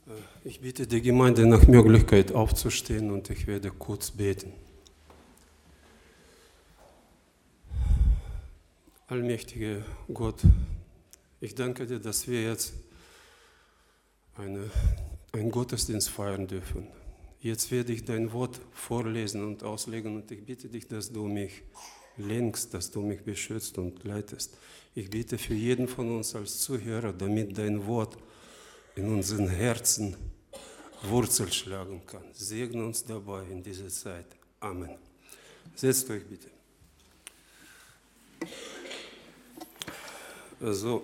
Ich bitte die Gemeinde nach Möglichkeit aufzustehen und ich werde kurz beten. Allmächtiger Gott, ich danke dir, dass wir jetzt einen Gottesdienst feiern dürfen. Jetzt werde ich dein Wort vorlesen und auslegen und ich bitte dich, dass du mich lenkst, dass du mich beschützt und leitest. Ich bitte für jeden von uns als Zuhörer, damit dein Wort in unseren Herzen Wurzel schlagen kann. Segne uns dabei in dieser Zeit. Amen. Setzt euch bitte. Also,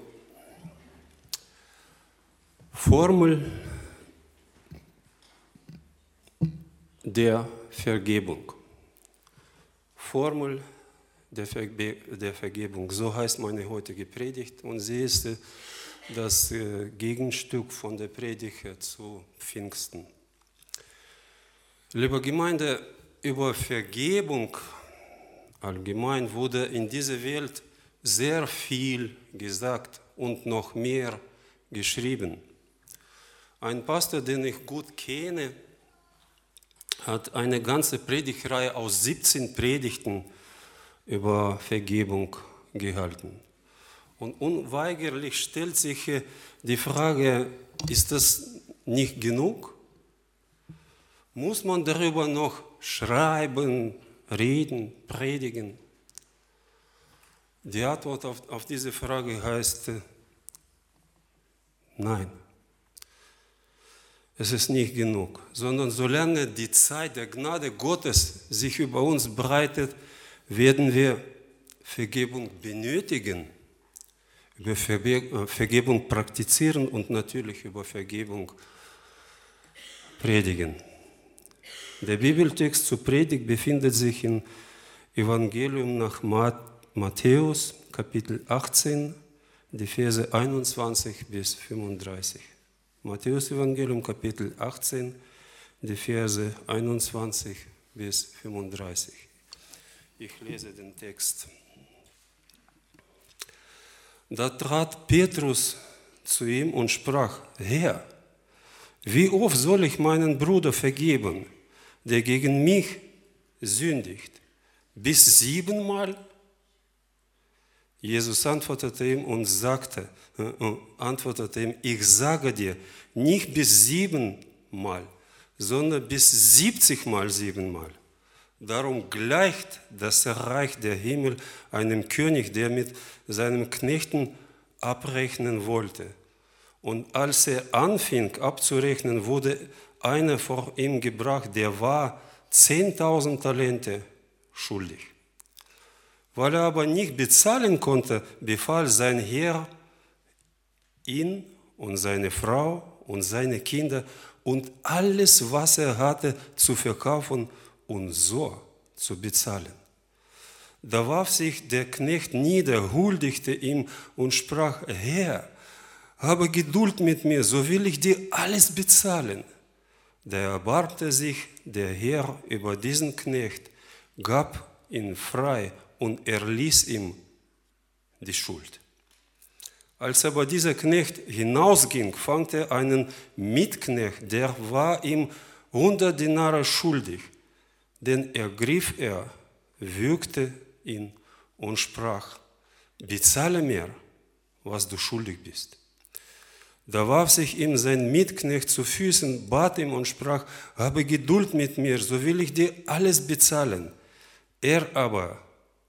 Formel der Vergebung. Formel der Vergebung, so heißt meine heutige Predigt und sie ist das Gegenstück von der Predigt zu Pfingsten. Liebe Gemeinde, über Vergebung allgemein wurde in dieser Welt sehr viel gesagt und noch mehr geschrieben. Ein Pastor, den ich gut kenne, hat eine ganze Predigtreihe aus 17 Predigten über Vergebung gehalten. Und unweigerlich stellt sich die Frage, ist das nicht genug? Muss man darüber noch schreiben, reden, predigen? Die Antwort auf diese Frage heißt nein. Es ist nicht genug, sondern solange die Zeit der Gnade Gottes sich über uns breitet, werden wir Vergebung benötigen, über Vergebung praktizieren und natürlich über Vergebung predigen. Der Bibeltext zur Predigt befindet sich im Evangelium nach Matthäus, Kapitel 18, die Verse 21 bis 35. Matthäus Evangelium, Kapitel 18, die Verse 21 bis 35. Ich lese den Text. Da trat Petrus zu ihm und sprach: Herr, wie oft soll ich meinen Bruder vergeben, der gegen mich sündigt? Bis 7-mal? Jesus antwortete ihm und antwortete ihm: Ich sage dir, nicht bis 7-mal, sondern bis 70-mal 7-mal. Darum gleicht das Reich der Himmel einem König, der mit seinen Knechten abrechnen wollte. Und als er anfing abzurechnen, wurde einer vor ihm gebracht, der war 10.000 Talente schuldig. Weil er aber nicht bezahlen konnte, befahl sein Herr ihn und seine Frau und seine Kinder und alles, was er hatte, zu verkaufen und so zu bezahlen. Da warf sich der Knecht nieder, huldigte ihm und sprach: Herr, habe Geduld mit mir, so will ich dir alles bezahlen. Da erbarmte sich der Herr über diesen Knecht, gab ihn frei und erließ ihm die Schuld. Als aber dieser Knecht hinausging, fand er einen Mitknecht, der war ihm 100 Denare schuldig. Den ergriff er, würgte ihn und sprach: Bezahle mir, was du schuldig bist. Da warf sich ihm sein Mitknecht zu Füßen, bat ihm und sprach: Habe Geduld mit mir, so will ich dir alles bezahlen. Er aber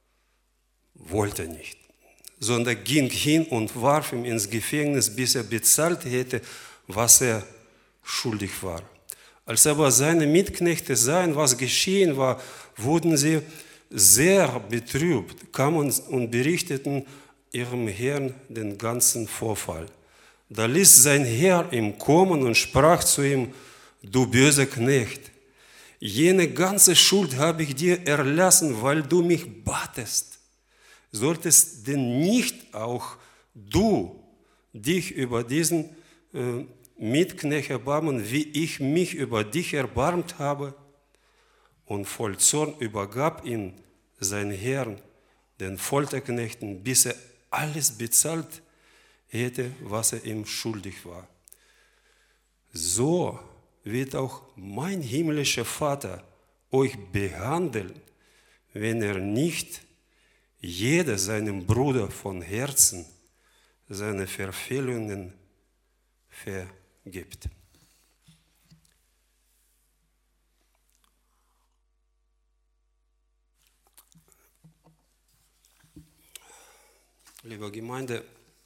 wollte nicht, sondern ging hin und warf ihn ins Gefängnis, bis er bezahlt hätte, was er schuldig war. Als aber seine Mitknechte sahen, was geschehen war, wurden sie sehr betrübt, kamen und berichteten ihrem Herrn den ganzen Vorfall. Da ließ sein Herr ihn kommen und sprach zu ihm: Du böser Knecht, jene ganze Schuld habe ich dir erlassen, weil du mich batest. Solltest denn nicht auch du dich über diesen Mitknecht erbarmen, wie ich mich über dich erbarmt habe? Und voll Zorn übergab ihn sein Herr den Folterknechten, bis er alles bezahlt hätte, was er ihm schuldig war. so wird auch mein himmlischer Vater euch behandeln, wenn er nicht jeder seinem Bruder von Herzen seine Verfehlungen vergibt. Liebe Gemeinde,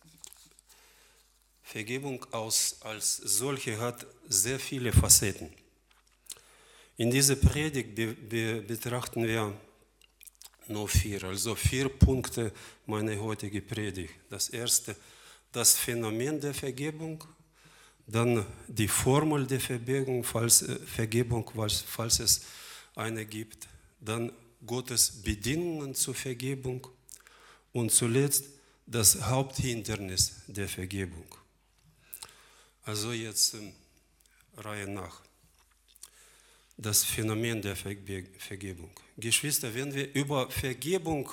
Vergebung als solche hat sehr viele Facetten. In dieser Predigt betrachten wir nur 4, also 4 Punkte meiner heutigen Predigt. Das erste, das Phänomen der Vergebung, dann die Formel der Vergebung, falls es eine gibt, dann Gottes Bedingungen zur Vergebung und zuletzt das Haupthindernis der Vergebung. Also jetzt Reihe nach. Das Phänomen der Vergebung. Geschwister, wenn wir über Vergebung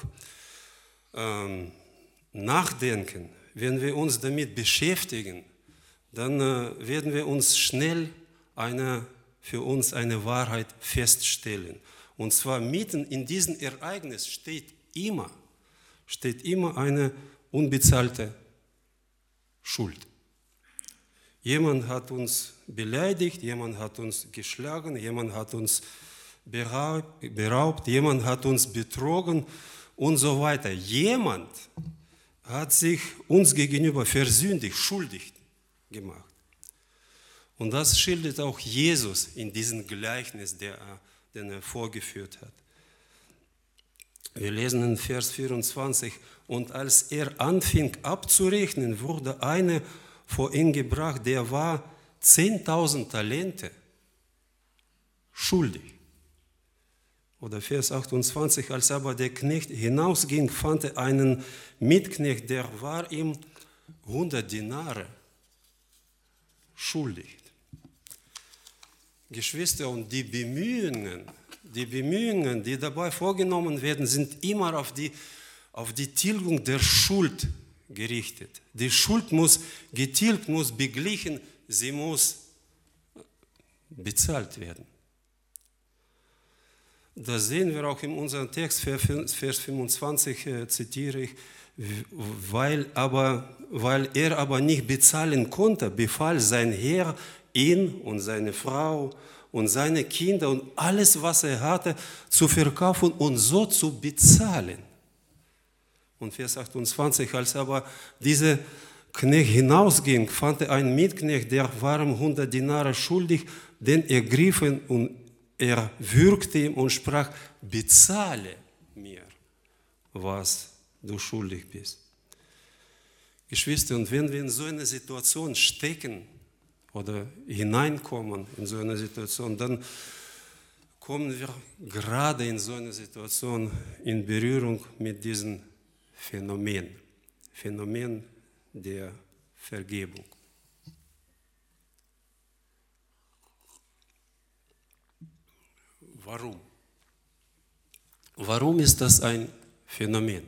nachdenken, wenn wir uns damit beschäftigen, dann werden wir uns schnell für uns eine Wahrheit feststellen. Und zwar mitten in diesem Ereignis steht immer eine unbezahlte Schuld. Jemand hat uns beleidigt, jemand hat uns geschlagen, jemand hat uns beraubt, jemand hat uns betrogen und so weiter. Jemand hat sich uns gegenüber versündigt, schuldig gemacht. Und das schildert auch Jesus in diesem Gleichnis, den er vorgeführt hat. Wir lesen in Vers 24, und als er anfing abzurechnen, wurde einer vor ihn gebracht, der war 10.000 Talente schuldig. Oder Vers 28, als aber der Knecht hinausging, fand er einen Mitknecht, der war ihm 100 Dinare schuldig. Geschwister, und die Bemühungen, die dabei vorgenommen werden, sind immer auf die Tilgung der Schuld gerichtet. Die Schuld muss getilgt, muss beglichen, sie muss bezahlt werden. Das sehen wir auch in unserem Text, Vers 25 zitiere ich, weil er aber nicht bezahlen konnte, befahl sein Herr ihn und seine Frau und seine Kinder und alles, was er hatte, zu verkaufen und so zu bezahlen. Und Vers 28, als aber dieser Knecht hinausging, fand er einen Mitknecht, der war ihm 100 Dinare schuldig, den er griff ihn und er würgte ihm und sprach, bezahle mir, was du schuldig bist. Geschwister, und wenn wir in so einer Situation stecken oder hineinkommen in so eine Situation, dann kommen wir gerade in so einer Situation in Berührung mit diesem Phänomen der Vergebung. Warum? Warum ist das ein Phänomen?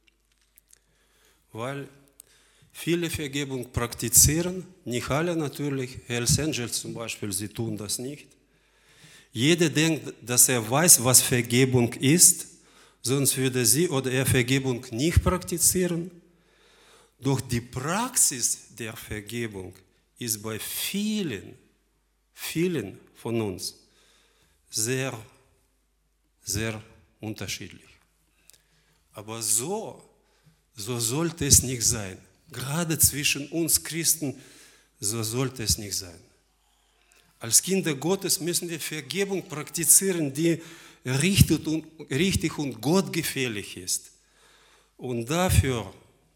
Weil viele Vergebung praktizieren, nicht alle natürlich, Hells Angels zum Beispiel, sie tun das nicht. Jeder denkt, dass er weiß, was Vergebung ist, sonst würde sie oder er Vergebung nicht praktizieren. Doch die Praxis der Vergebung ist bei vielen von uns sehr, sehr unterschiedlich. Aber so sollte es nicht sein. Gerade zwischen uns Christen, so sollte es nicht sein. Als Kinder Gottes müssen wir Vergebung praktizieren, die richtig und gottgefällig ist. Und dafür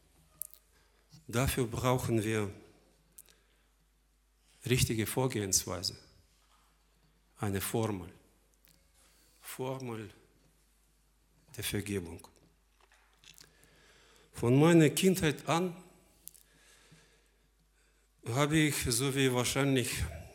brauchen wir richtige Vorgehensweise, eine Formel der Vergebung. Von meiner Kindheit an habe ich, so wie wahrscheinlich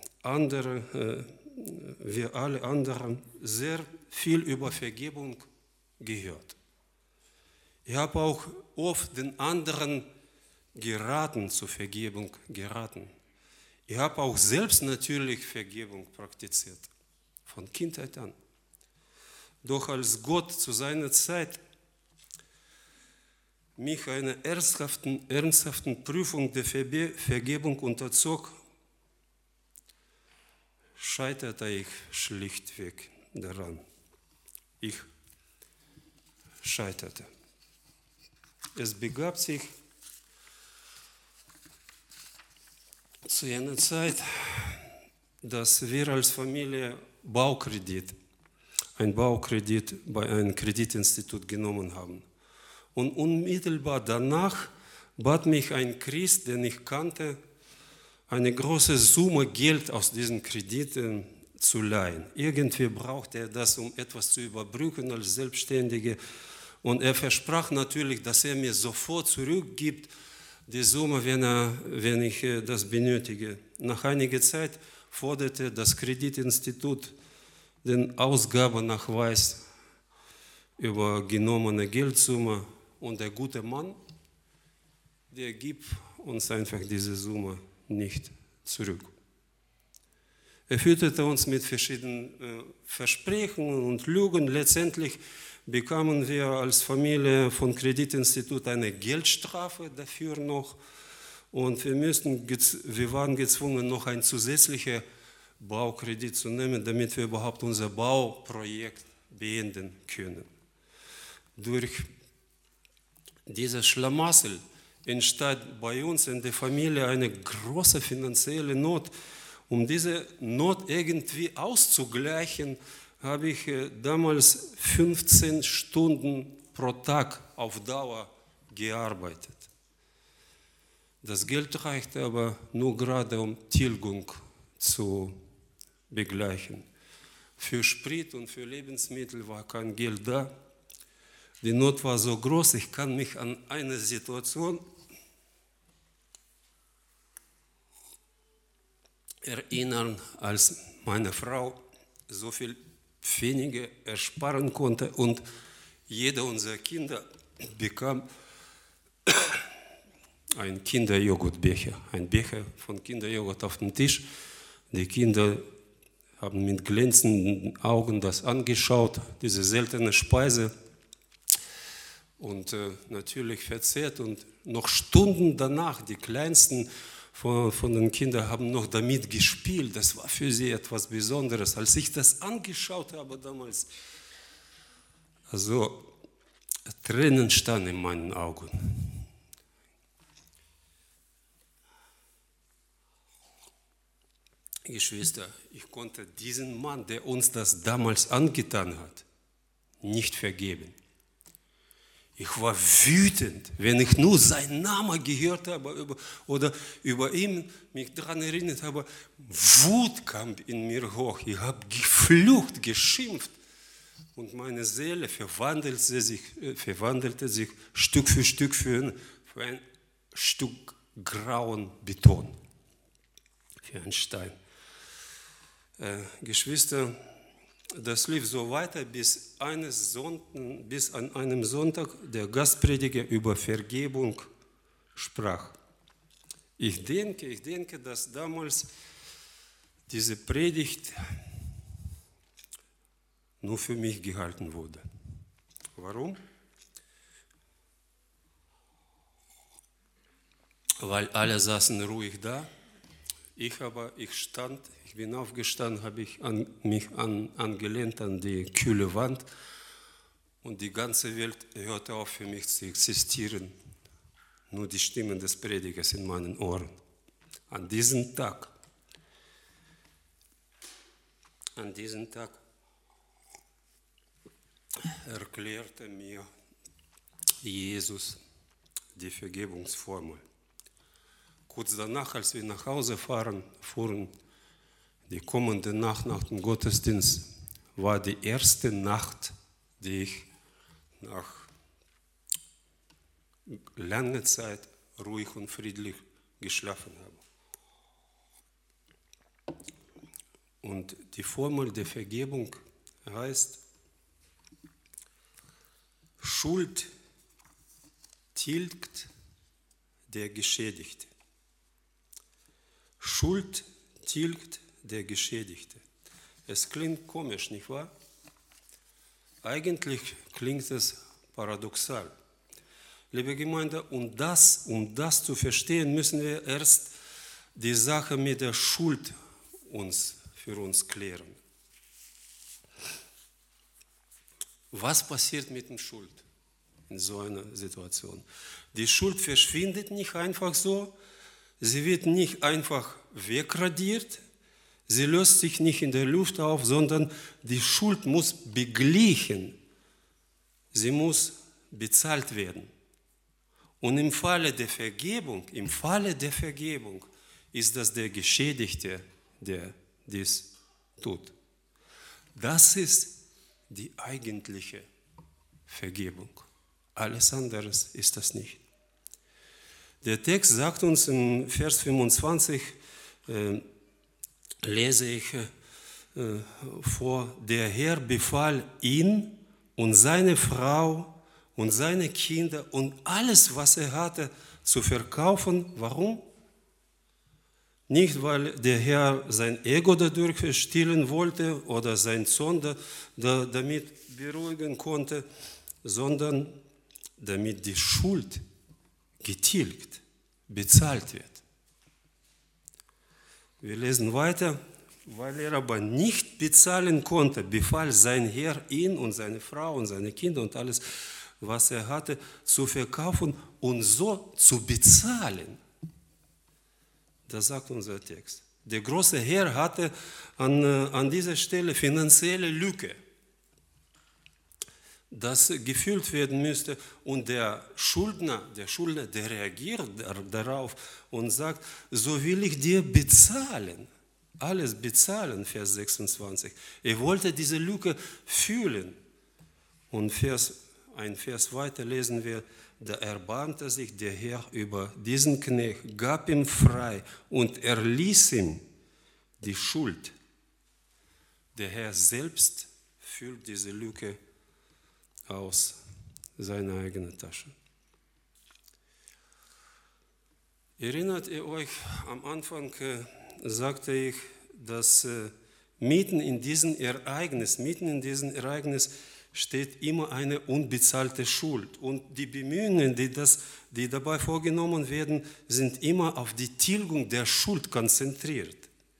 wir alle anderen, sehr viel über Vergebung gehört. Ich habe auch oft den anderen zur Vergebung geraten. Ich habe auch selbst natürlich Vergebung praktiziert, von Kindheit an. Doch als Gott zu seiner Zeit mich einer ernsthaften Prüfung der Vergebung unterzog, scheiterte ich schlichtweg daran. Ich scheiterte. Es begab sich zu einer Zeit, dass wir als Familie einen Baukredit bei einem Kreditinstitut genommen haben. Und unmittelbar danach bat mich ein Christ, den ich kannte, eine große Summe Geld aus diesen Krediten zu leihen. Irgendwie brauchte er das, um etwas zu überbrücken als Selbstständige. Und er versprach natürlich, dass er mir sofort zurückgibt, die Summe, wenn ich das benötige. Nach einiger Zeit forderte das Kreditinstitut den Ausgabennachweis über genommene Geldsumme und der gute Mann, der gibt uns einfach diese Summe nicht zurück. Er fütterte uns mit verschiedenen Versprechen und Lügen. Letztendlich bekamen wir als Familie vom Kreditinstitut eine Geldstrafe dafür noch und wir waren gezwungen, noch einen zusätzlichen Baukredit zu nehmen, damit wir überhaupt unser Bauprojekt beenden können. Durch dieses Schlamassel entstand bei uns in der Familie eine große finanzielle Not. Um diese Not irgendwie auszugleichen, habe ich damals 15 Stunden pro Tag auf Dauer gearbeitet. Das Geld reichte aber nur gerade, um Tilgung zu begleichen. Für Sprit und für Lebensmittel war kein Geld da. Die Not war so groß, ich kann mich an eine Situation erinnern, als meine Frau so viel weniger ersparen konnte und jeder unserer Kinder bekam einen Kinderjoghurtbecher, ein Becher von Kinderjoghurt auf dem Tisch. Die Kinder haben mit glänzenden Augen das angeschaut, diese seltene Speise, und natürlich verzehrt. Und noch Stunden danach, die Kleinsten von den Kindern haben noch damit gespielt. Das war für sie etwas Besonderes. Als ich das angeschaut habe damals, also Tränen standen in meinen Augen. Geschwister, ich konnte diesen Mann, der uns das damals angetan hat, nicht vergeben. Ich war wütend, wenn ich nur seinen Namen gehört habe oder über ihn mich daran erinnert habe. Wut kam in mir hoch. Ich habe geflucht, geschimpft. Und meine Seele verwandelte sich Stück für Stück für ein Stück grauen Beton, für einen Stein. Geschwister, das lief so weiter, bis an einem Sonntag der Gastprediger über Vergebung sprach. Ich denke, dass damals diese Predigt nur für mich gehalten wurde. Warum? Weil alle saßen ruhig da. Ich bin aufgestanden, habe mich angelehnt an die kühle Wand und die ganze Welt hörte auf für mich zu existieren. Nur die Stimmen des Predigers in meinen Ohren. An diesem Tag erklärte mir Jesus die Vergebungsformel. Kurz danach, als wir nach Hause fuhren, die kommende Nacht nach dem Gottesdienst, war die erste Nacht, die ich nach langer Zeit ruhig und friedlich geschlafen habe. Und die Formel der Vergebung heißt: Schuld tilgt der Geschädigte. Schuld tilgt der Geschädigte. Es klingt komisch, nicht wahr? Eigentlich klingt es paradoxal. Liebe Gemeinde, um das zu verstehen, müssen wir erst die Sache mit der Schuld für uns klären. Was passiert mit der Schuld in so einer Situation? Die Schuld verschwindet nicht einfach so, sie wird nicht einfach wegradiert, sie löst sich nicht in der Luft auf, sondern die Schuld muss beglichen, sie muss bezahlt werden. Und im Falle der Vergebung ist das der Geschädigte, der dies tut. Das ist die eigentliche Vergebung. Alles andere ist das nicht. Der Text sagt uns in Vers 25, lese ich vor, der Herr befahl ihn und seine Frau und seine Kinder und alles, was er hatte, zu verkaufen. Warum? Nicht, weil der Herr sein Ego dadurch stillen wollte oder sein Zorn damit beruhigen konnte, sondern damit die Schuld getilgt, bezahlt wird. Wir lesen weiter. Weil er aber nicht bezahlen konnte, befahl sein Herr ihn und seine Frau und seine Kinder und alles, was er hatte, zu verkaufen und so zu bezahlen. Das sagt unser Text. Der große Herr hatte an dieser Stelle finanzielle Lücke, das gefüllt werden müsste, und der Schuldner, der reagiert darauf und sagt, so will ich dir bezahlen. Alles bezahlen, Vers 26. Er wollte diese Lücke füllen. Und ein Vers weiter lesen wir, da erbarmte sich der Herr über diesen Knecht, gab ihm frei und erließ ihm die Schuld. Der Herr selbst füllt diese Lücke aus seiner eigenen Tasche. Erinnert ihr euch, am Anfang sagte ich, dass mitten in diesem Ereignis steht immer eine unbezahlte Schuld. Und die Bemühungen, die dabei vorgenommen werden, sind immer auf die Tilgung der Schuld konzentriert.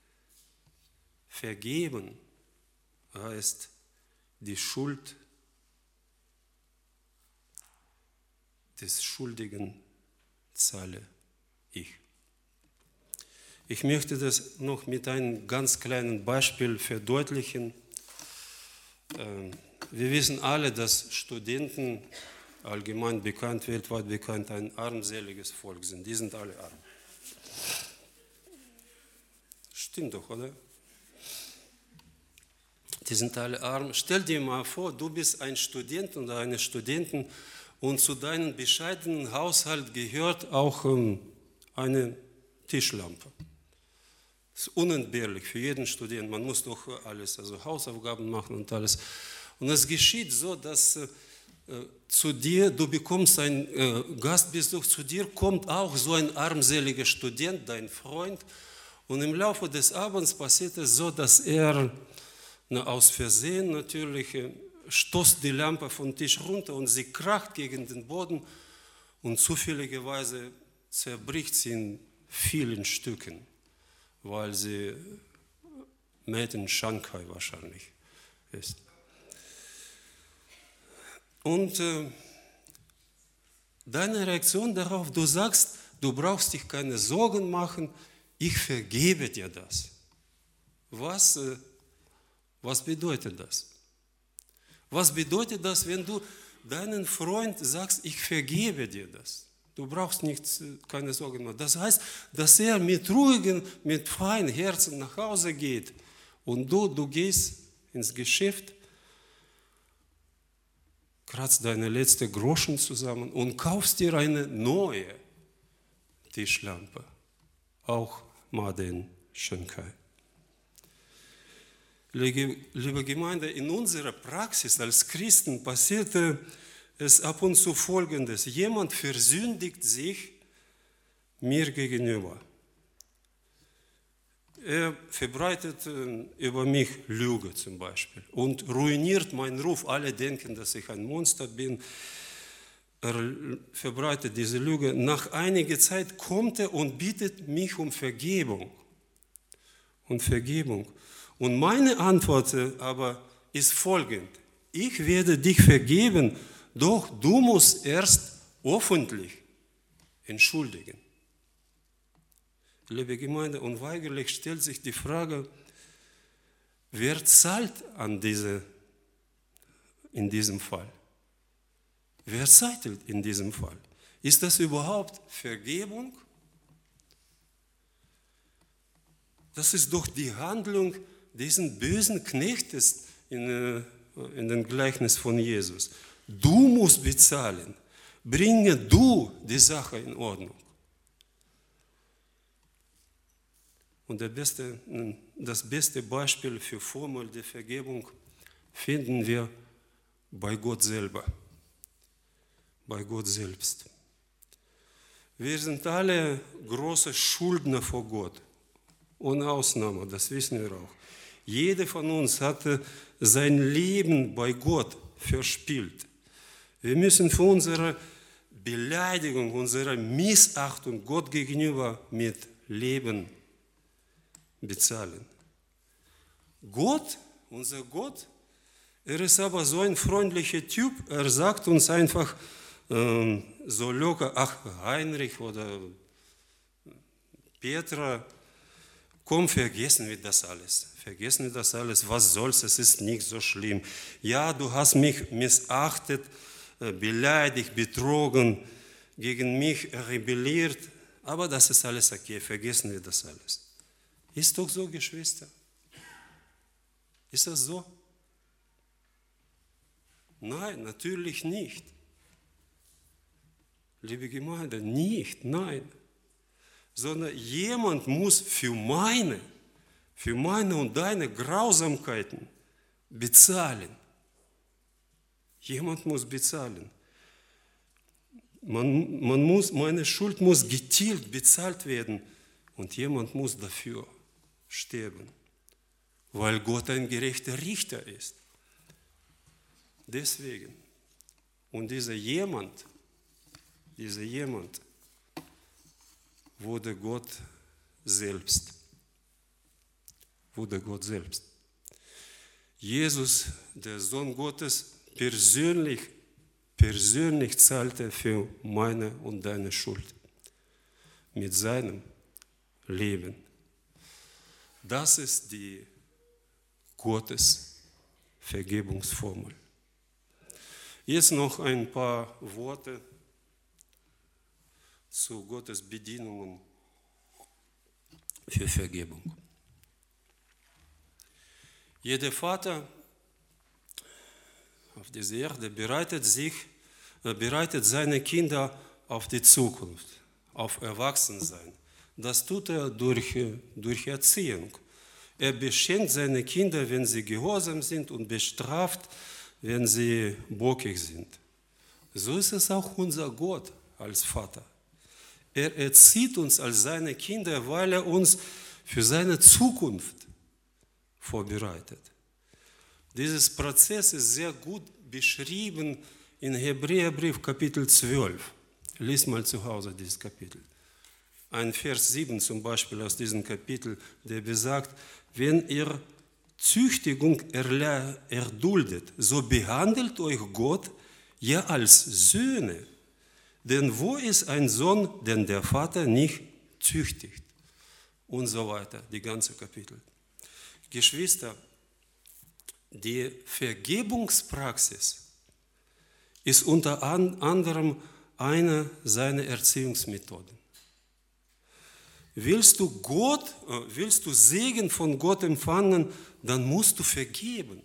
Vergeben heißt, die Schuld des Schuldigen zahle ich. Ich möchte das noch mit einem ganz kleinen Beispiel verdeutlichen. Wir wissen alle, dass Studenten, allgemein bekannt, weltweit bekannt, ein armseliges Volk sind. Die sind alle arm. Stimmt doch, oder? Die sind alle arm. Stell dir mal vor, du bist ein Student oder eine Studentin und zu deinem bescheidenen Haushalt gehört auch eine Tischlampe. Das ist unentbehrlich für jeden Studenten. Man muss doch alles, also Hausaufgaben machen und alles. Und es geschieht so, dass du bekommst einen Gastbesuch, zu dir kommt auch so ein armseliger Student, dein Freund. Und im Laufe des Abends passiert es so, dass er aus Versehen natürlich stoßt die Lampe vom Tisch runter und sie kracht gegen den Boden und zufälligerweise zerbricht sie in vielen Stücken, weil sie made in Shanghai wahrscheinlich ist. Und deine Reaktion darauf, du sagst, du brauchst dich keine Sorgen machen, ich vergebe dir das. Was bedeutet das? Was bedeutet das, wenn du deinen Freund sagst, ich vergebe dir das? Du brauchst keine Sorgen machen. Das heißt, dass er mit ruhigem, mit freiem Herzen nach Hause geht und du gehst ins Geschäft, kratzt deine letzte Groschen zusammen und kaufst dir eine neue Tischlampe, auch made in Shanghai. Liebe Gemeinde, in unserer Praxis als Christen passierte es ab und zu Folgendes. Jemand versündigt sich mir gegenüber. er verbreitet über mich Lüge zum Beispiel und ruiniert meinen Ruf. Alle denken, dass ich ein Monster bin. Er verbreitet diese Lüge. Nach einiger Zeit kommt er und bittet mich um Vergebung. Und meine Antwort aber ist folgend. Ich werde dich vergeben, doch du musst erst öffentlich entschuldigen. Liebe Gemeinde, unweigerlich stellt sich die Frage, wer zahlt in diesem Fall? Wer zahlt in diesem Fall? Ist das überhaupt Vergebung? Das ist doch die Handlung diesen bösen Knechtes in dem Gleichnis von Jesus. Du musst bezahlen. Bringe du die Sache in Ordnung. Und das beste Beispiel für Formel der Vergebung finden wir bei Gott selber. Bei Gott selbst. Wir sind alle große Schuldner vor Gott. Ohne Ausnahme, das wissen wir auch. Jeder von uns hatte sein Leben bei Gott verspielt. Wir müssen für unsere Beleidigung, unsere Missachtung Gott gegenüber mit Leben bezahlen. Gott, unser Gott, er ist aber so ein freundlicher Typ, er sagt uns einfach so locker, ach Heinrich oder Petra, komm, vergessen wir das alles. Vergessen wir das alles, was soll's, es ist nicht so schlimm. Ja, du hast mich missachtet, beleidigt, betrogen, gegen mich rebelliert, aber das ist alles okay, vergessen wir das alles. Ist doch so, Geschwister? Ist das so? Nein, natürlich nicht. Liebe Gemeinde, nicht, nein. Sondern jemand muss für meine und deine Grausamkeiten bezahlen. Jemand muss bezahlen. Meine Schuld muss getilgt, bezahlt werden und jemand muss dafür sterben, weil Gott ein gerechter Richter ist. Deswegen. Und dieser jemand wurde Gott selbst. Jesus, der Sohn Gottes, persönlich zahlte für meine und deine Schuld mit seinem Leben. Das ist die Gottes Vergebungsformel. Jetzt noch ein paar Worte zu Gottes Bedingungen für Vergebung. Jeder Vater auf dieser Erde bereitet seine Kinder auf die Zukunft, auf Erwachsensein. Das tut er durch Erziehung. Er beschenkt seine Kinder, wenn sie gehorsam sind, und bestraft, wenn sie bockig sind. So ist es auch unser Gott als Vater. Er erzieht uns als seine Kinder, weil er uns für seine Zukunft vorbereitet. Dieses Prozess ist sehr gut beschrieben in Hebräerbrief Kapitel 12. Lies mal zu Hause dieses Kapitel. Ein Vers 7 zum Beispiel aus diesem Kapitel, der besagt, wenn ihr Züchtigung erduldet, so behandelt euch Gott ja als Söhne. Denn wo ist ein Sohn, den der Vater nicht züchtigt? Und so weiter, die ganze Kapitel. Geschwister, die Vergebungspraxis ist unter anderem eine seiner Erziehungsmethoden. Willst du Segen von Gott empfangen, dann musst du vergeben.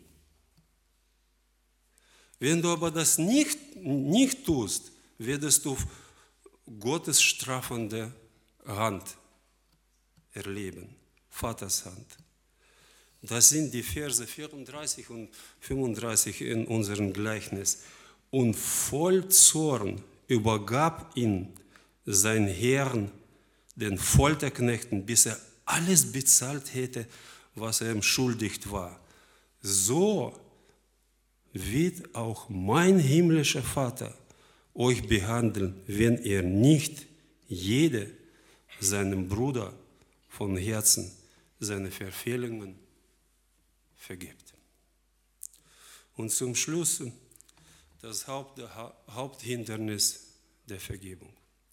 Wenn du aber das nicht tust, wirst du Gottes strafende Hand erleben, Vaters Hand. Das sind die Verse 34 und 35 in unserem Gleichnis. Und voll Zorn übergab ihn sein Herr den Folterknechten, bis er alles bezahlt hätte, was er ihm schuldig war. So wird auch mein himmlischer Vater euch behandeln, wenn ihr nicht jede seinem Bruder von Herzen seine Verfehlungen vergibt. Und zum Schluss das Haupthindernis der Vergebung.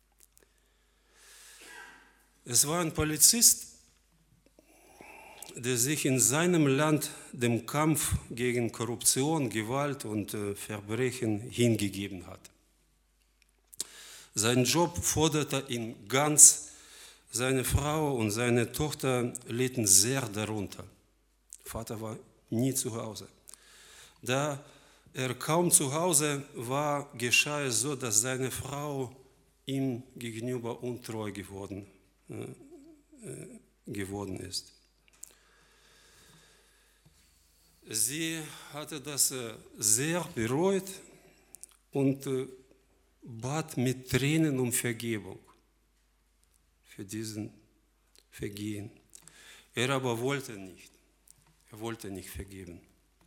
Es war ein Polizist, der sich in seinem Land dem Kampf gegen Korruption, Gewalt und Verbrechen hingegeben hat. Sein Job forderte ihn ganz, seine Frau und seine Tochter litten sehr darunter. Vater war nie zu Hause. Da er kaum zu Hause war, geschah es so, dass seine Frau ihm gegenüber untreu geworden ist. Sie hatte das sehr bereut und bat mit Tränen um Vergebung für diesen Vergehen. Er aber wollte nicht. Er wollte nicht vergeben.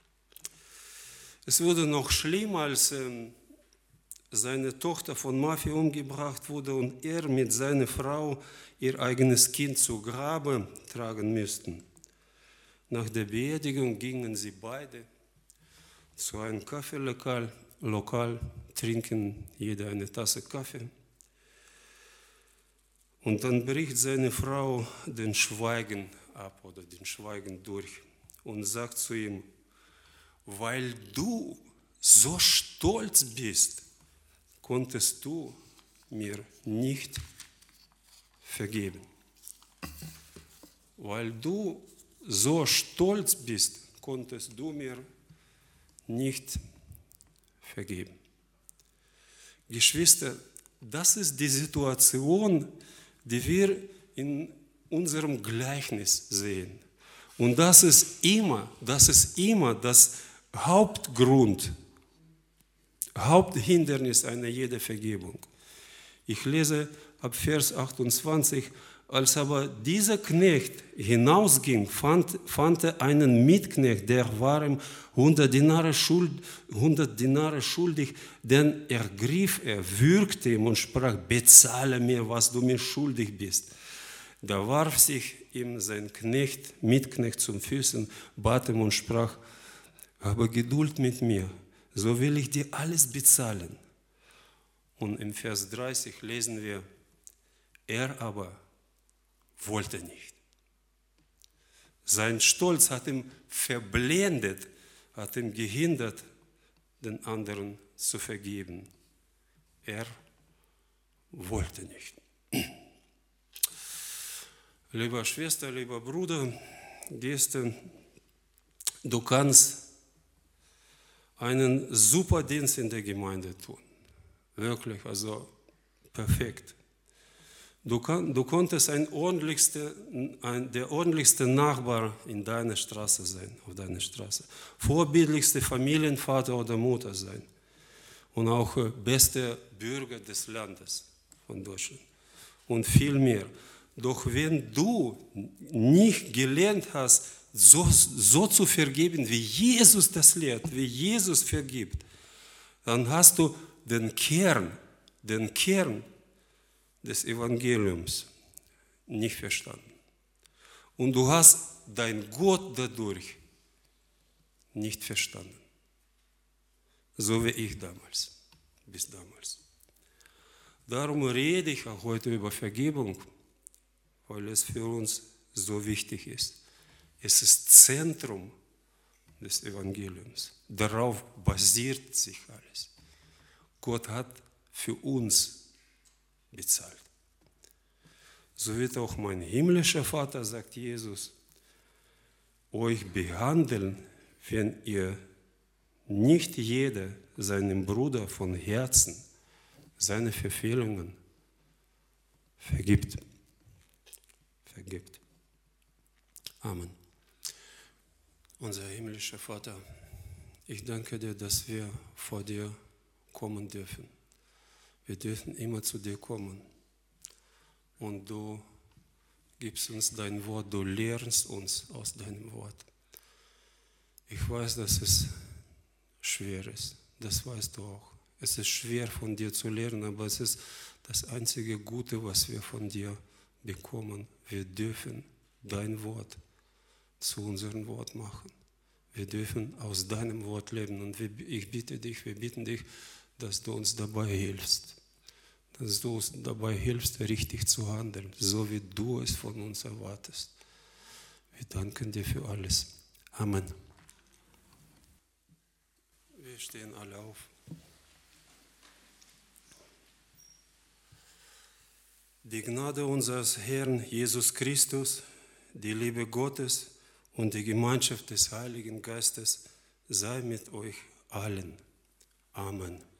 Es wurde noch schlimmer, als seine Tochter von Mafia umgebracht wurde und er mit seiner Frau ihr eigenes Kind zu Grabe tragen mussten. Nach der Beerdigung gingen sie beide zu einem Kaffeelokal, trinken jeder eine Tasse Kaffee. Und dann bricht seine Frau den Schweigen ab oder den Schweigen durch und sagt zu ihm, weil du so stolz bist, konntest du mir nicht vergeben. Weil du so stolz bist, konntest du mir nicht vergeben. Geschwister, das ist die Situation, die wir in unserem Gleichnis sehen. Und das ist immer das Haupthindernis einer jeden Vergebung. Ich lese ab Vers 28, als aber dieser Knecht hinausging, fand er einen Mitknecht, der war ihm 100 Dinare schuldig, denn ergriff er, würgte ihn und sprach, bezahle mir, was du mir schuldig bist. Da warf sich ihm sein Mitknecht zum Füßen, bat ihm und sprach, habe Geduld mit mir, so will ich dir alles bezahlen. Und im Vers 30 lesen wir, er aber wollte nicht. Sein Stolz hat ihn verblendet, hat ihn gehindert, den anderen zu vergeben. Er wollte nicht. Liebe Schwester, lieber Bruder, du kannst einen super Dienst in der Gemeinde tun. Wirklich, also perfekt. Du konntest der ordentlichste Nachbar in deiner Straße sein, auf deiner Straße. Vorbildlichste Familienvater oder Mutter sein. Und auch bester Bürger des Landes von Deutschland. Und viel mehr. Doch wenn du nicht gelernt hast, so zu vergeben, wie Jesus das lehrt, wie Jesus vergibt, dann hast du den Kern des Evangeliums nicht verstanden. Und du hast dein Gott dadurch nicht verstanden. So wie ich bis damals. Darum rede ich auch heute über Vergebung, weil es für uns so wichtig ist. Es ist Zentrum des Evangeliums. Darauf basiert sich alles. Gott hat für uns bezahlt. So wird auch mein himmlischer Vater, sagt Jesus, euch behandeln, wenn ihr nicht jeder seinem Bruder von Herzen seine Verfehlungen vergibt. Amen. Unser himmlischer Vater, ich danke dir, dass wir vor dir kommen dürfen. Wir dürfen immer zu dir kommen und du gibst uns dein Wort, du lehrst uns aus deinem Wort. Ich weiß, dass es schwer ist, das weißt du auch. Es ist schwer von dir zu lernen, aber es ist das einzige Gute, was wir von dir bekommen. Wir dürfen dein Wort zu unserem Wort machen. Wir dürfen aus deinem Wort leben und wir bitten dich, dass du uns dabei hilfst. Dass du uns dabei hilfst, richtig zu handeln, so wie du es von uns erwartest. Wir danken dir für alles. Amen. Wir stehen alle auf. Die Gnade unseres Herrn Jesus Christus, die Liebe Gottes und die Gemeinschaft des Heiligen Geistes sei mit euch allen. Amen.